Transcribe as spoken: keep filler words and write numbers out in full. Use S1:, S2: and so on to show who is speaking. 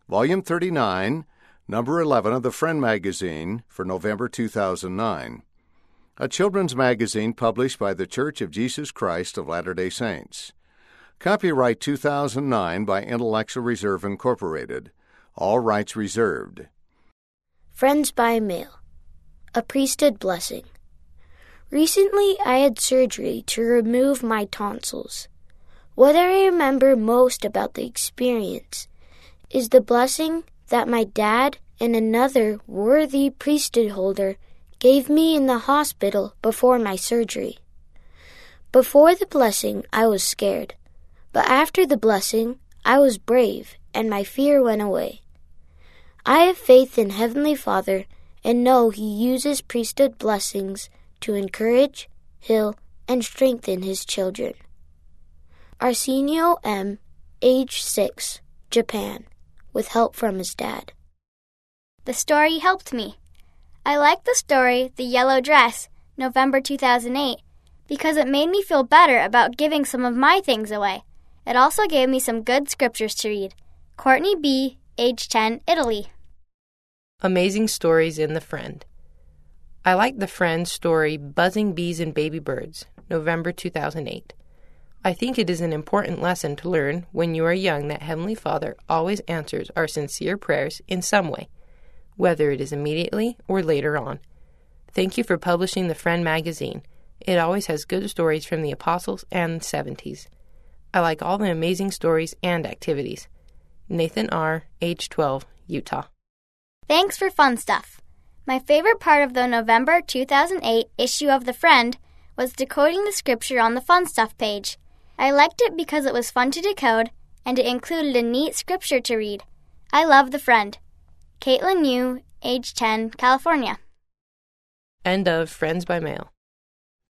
S1: Volume thirty-nine, Number eleven of the Friend magazine for November two thousand nine, a children's magazine published by The Church of Jesus Christ of Latter-day Saints. Copyright two thousand nine by Intellectual Reserve Incorporated. All rights reserved.
S2: Friends by Mail. A Priesthood Blessing. Recently, I had surgery to remove my tonsils. What I remember most about the experience is the blessing that my dad and another worthy priesthood holder gave me in the hospital before my surgery. Before the blessing, I was scared, but after the blessing, I was brave and my fear went away. I have faith in Heavenly Father and know He uses priesthood blessings to encourage, heal, and strengthen His children. Arsenio M., age six, Japan, with help from his dad.
S3: The story helped me. I liked the story, The Yellow Dress, November two thousand eight, because it made me feel better about giving some of my things away. It also gave me some good scriptures to read. Courtney B., age ten, Italy.
S4: Amazing Stories in The Friend. I like the Friend story Buzzing Bees and Baby Birds, November two thousand eight. I think it is an important lesson to learn when you are young that Heavenly Father always answers our sincere prayers in some way, whether it is immediately or later on. Thank you for publishing the Friend magazine. It always has good stories from the Apostles and the seventies. I like all the amazing stories and activities. Nathan R., age twelve, Utah.
S3: Thanks for fun stuff. My favorite part of the November two thousand eight issue of The Friend was decoding the scripture on the Fun Stuff page. I liked it because it was fun to decode, and it included a neat scripture to read. I love The Friend. Caitlin Yu, age ten, California.
S4: End of Friends by Mail.